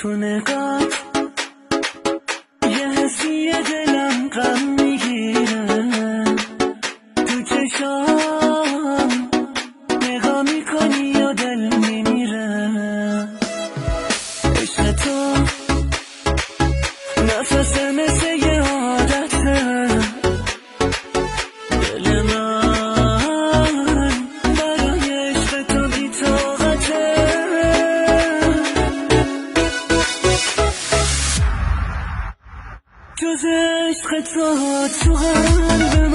تو نگاه یه حسی دلم غم میگیره، تو چشام نگاه میکنی یا دل میمیره. عشق تو نفس مثل یه عادته، دل من برای عشق تو بی طاقته. جز عشق تو قلب